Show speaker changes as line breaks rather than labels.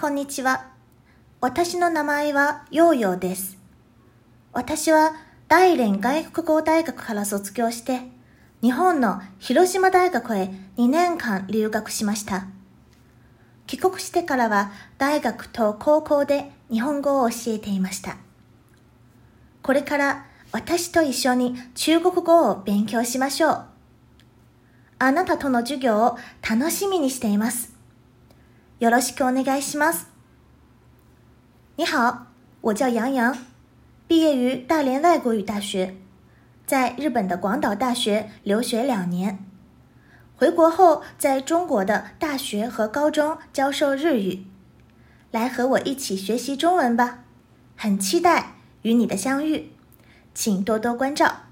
こんにちは。私の名前はヨーヨーです。私は大連外国語大学から卒業して、日本の広島大学へ2年間留学しました。帰国してからは大学と高校で日本語を教えていました。これから私と一緒に中国語を勉強しましょう。あなたとの授業を楽しみにしています。よろしくお願いします。
你好，我叫杨洋，毕业于大连外国语大学，在日本的广岛大学留学2年，回国后在中国的大学和高中教授日语。来和我一起学习中文吧，很期待与你的相遇，请多多关照。